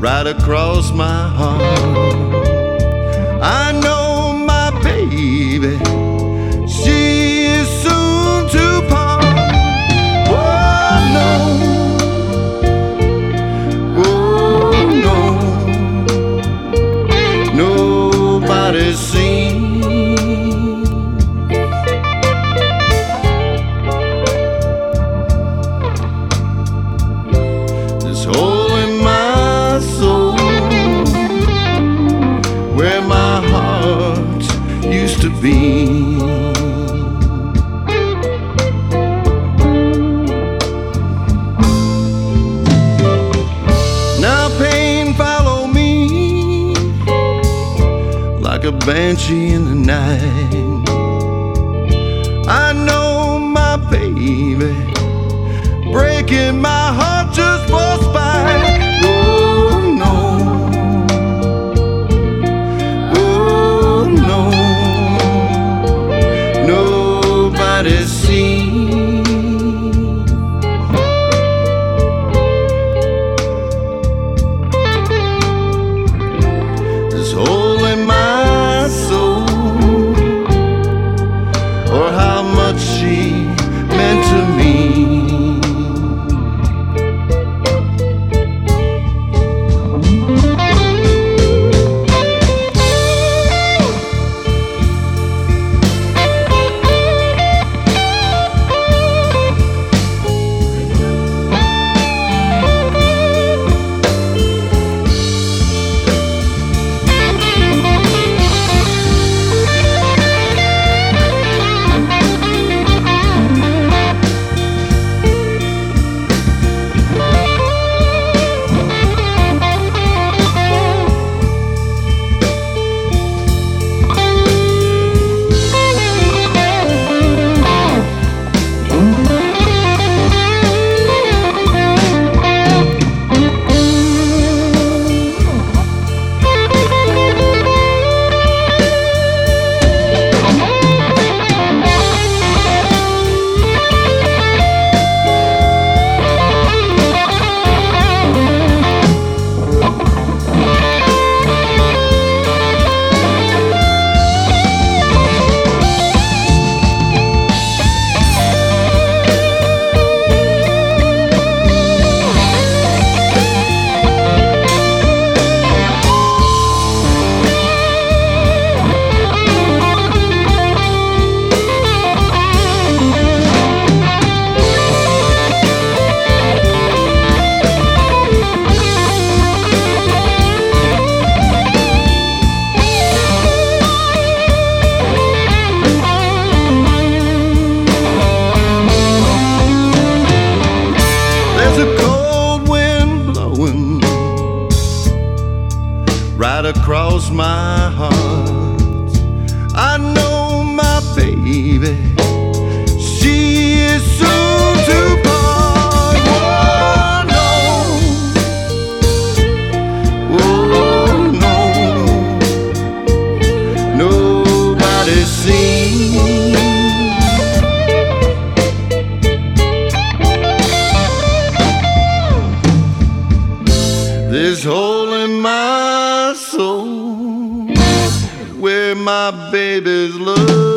right across my heart. I know my baby, she is soon to part. Oh no, oh no, nobody's seen this hole in my soul where my heart used to be. Now pain follow me like a banshee in the night. I know my baby breaking my heart just for spite. Oh no, oh no, nobody's seen this hole in my soul, or how much she meant to me. There's a cold wind blowing right across my heart. I know my baby, she is soon to part. Oh no, oh no, nobody's seen this hole in my soul where my baby's love